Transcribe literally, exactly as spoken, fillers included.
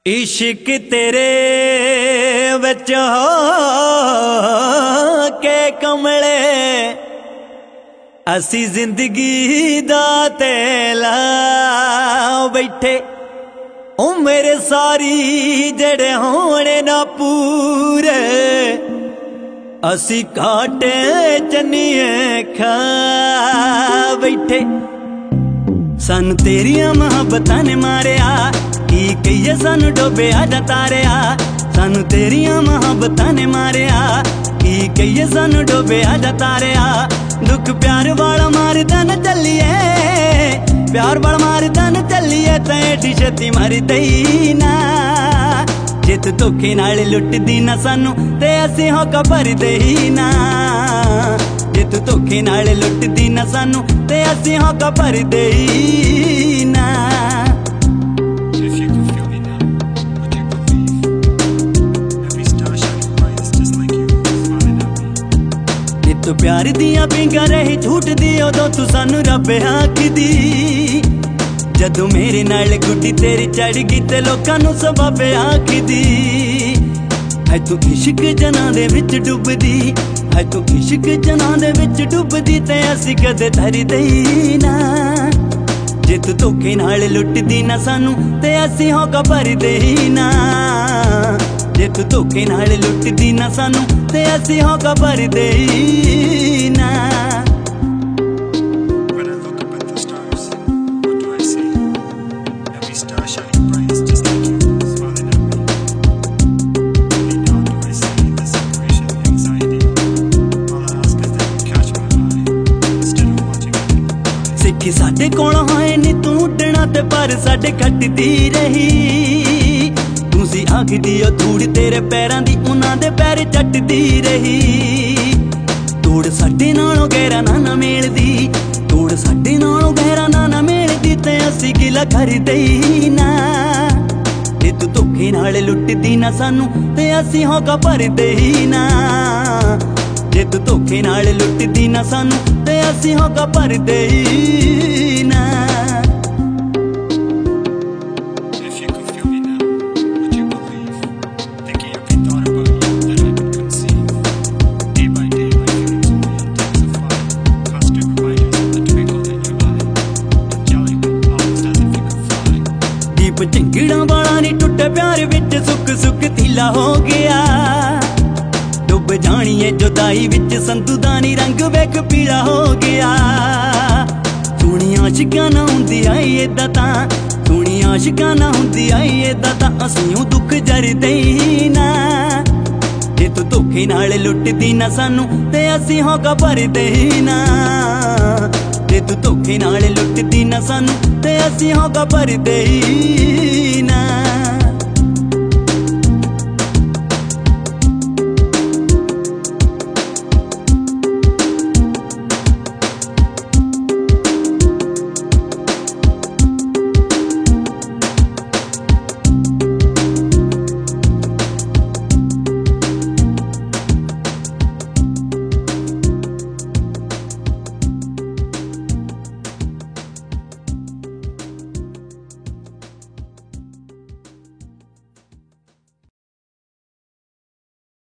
इश्क तेरे विच हो के कमले असी जिंदगी दा तेला बैठे ओ मेरे सारी जड़े होने ना पूरे असी काटे चन्निए खा बैठे। सन तेरिया मोहब्बतां ने मारिया की कहिए सानू डोबे आजा तारिया। सानू तेरिया मोहब्बतां ने मारिया की कहिए सानू डोबे आजा तारिया। दुख प्यार वाला मारदा न चलिए प्यार वाला मारदा न चलिए ते एडी छेती मर दई ना। जित धोखे नाल लुटदी ना सानू ते असी होका भर दई ना। जित धोखे नाल लुटदी ना सानू ते असी होका भर दई ना। तू प्यार दिया पिंगा रही झूठ दी उदों तू सानू रब आखदी। जदों मेरे नाल गुड्डी तेरी चढ़ गई ते लोकां नू सबब आखदी। है तू इश्क जना दे विच डुबदी है तू इश्क जना दे विच डुबदी ते असी कदे धर दई ना। जे तू धोखे नाल लुटदी ना सानू ते असी होका भर दई ना। जे तू धोखे नाल लुटदी ना सानू ते असी होका भर दई ना। सिक्खी साडे कोलों है नी तू उड्डना ते पर साडे खटदी रही। तू सी आखदी ओ धूड़ तेरे पैरां दी उन्हां दे पैर चटदी रही। तोड़ साडे नालों गहरा ना ना मेलदी तोड़ साडे नालों गहरा ना ना मेलदी ते असी गिला कर दई ना। जे तू धोखे नाल लुटदी ना सानू ते असी होका भर दई ना। जे तू धोखे नाल लुटदी ना सानू ते असी होका भर दई ना। झिंगड़ा वाला नी टुटे प्यार विच सुख सुख थीला हो गया। डुब जानी है जुदाई विच संधू दा नी रंग वेख पीला हो गया। सोहणियां आशिकां ना हुंदी आई एदां तां सोहणियां आशिकां ना हुंदी आई एदां तां असीं दुख जर दई ना। जे तू धोखे नाल लुटदी ना सानू ते असीं होका भर दई ना। जे तू धोखे नाल लुटदी ना सानू ते असीं होका भर दई